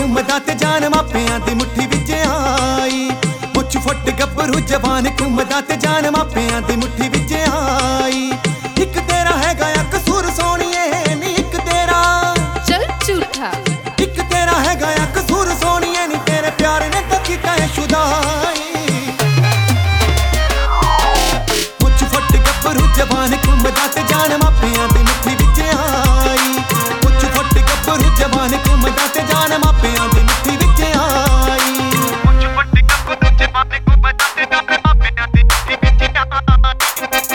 घूमदा ते जान मापियां दी मुट्ठी विच आई। मुछ फुट गभरू जवान घूमदा ते जान मापियां दी मुट्ठी विच आई। एक तेरा हैगा आ कसूर सोहणीए नी एक तेरा चल झूठा, एक तेरा हैगा आ कसूर सोहणीए नी तेरे प्यार ने तो कीता है शुदाई। मुछ फुट गभरू जवान घूमदा ते जान मापियां दी मुट्ठी विच आई। मुछ फुट गभरू जवान घूमदा ते जान मापियां दी मुट्ठी विच आई। मुछ फुट गभरू जवान घूमदा ते जान मापियां दी मुट्ठी विच आई।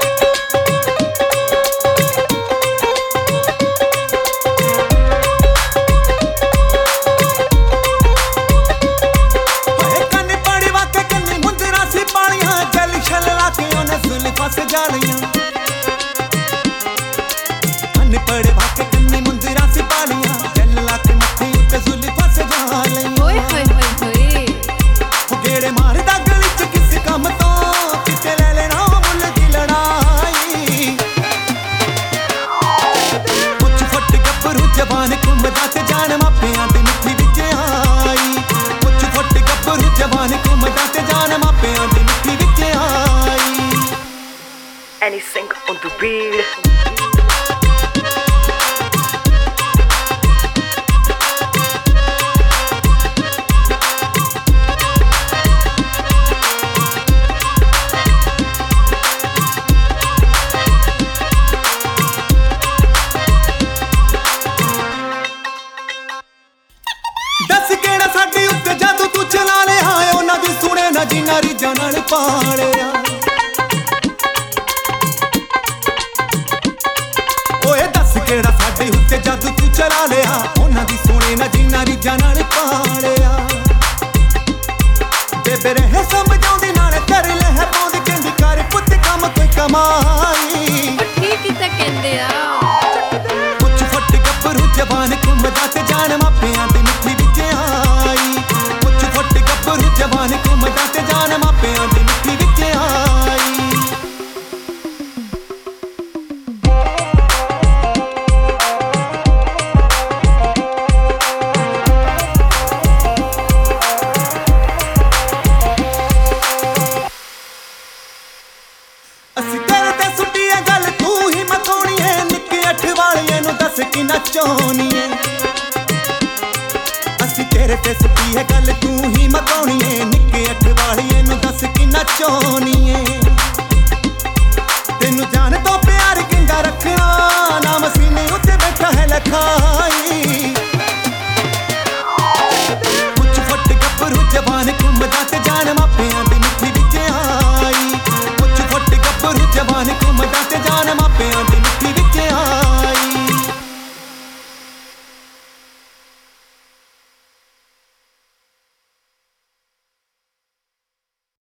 अनपढ़ भाके कन्नी मुंदरा से पालियां जल लाख मथे उत्ते जुल्फां सजा लईयां। ओए होए होए होए ओ गेड़े मारदा गली च किस काम तो किते ले लेना मुल दी लड़ाई। कुछ फुट गभरू जवान घूमदा ते जान मापियां दी मुट्ठी विच आई। कुछ फुट गभरू जवान घूमदा ते जान मापियां दी मुट्ठी विच आई। Anything on the beat. दस केड़ा साडे उत्ते जादू तू चला लिया उन्हां दी सुणे ना जिन्हां रीझां नाल पालिया। ओए दस केड़ा साडे उत्ते जादू तू चला लिया उन्हां दी सुणे ना जिन्हां रीझां नाल पालिया। बेबे रहे समझाउंदी नाल कर ले है पाउंदी कहंदी कर पुੱਤ काम कोई कमाई। ठीक ही तां कहंदे आ। कुछ फुट गभरू जवान घूमदा ते जान मापियां दी मुट्ठी विच आई। कुछ फुट गभरू जवान घूमदा ते जान मापियां दी मुट्ठी विच आई। ਅਸੀਂ ਤੇਰੇ ਤੇ ਸੁੱਟੀ ਐ ਗੱਲ ਤੂੰ ਹੀ ਮਕਾਉਣੀ ਐ ਨਿੱਕੇ ਅੱਠ ਵਾਲੀਏ ਨੂੰ ਦੱਸ ਕੀ ਨਚਾਉਣੀ ਐ। ਅਸੀਂ ਤੇਰੇ ਤੇ ਸੁੱਟੀ ਐ ਗੱਲ ਤੂੰ ਹੀ ਮਕਾਉਣੀ ਐ ਨਿੱਕੇ ਅੱਠ ਵਾਲੀਏ ਨੂੰ ਦੱਸ ਕੀ ਨਚਾਉਣੀ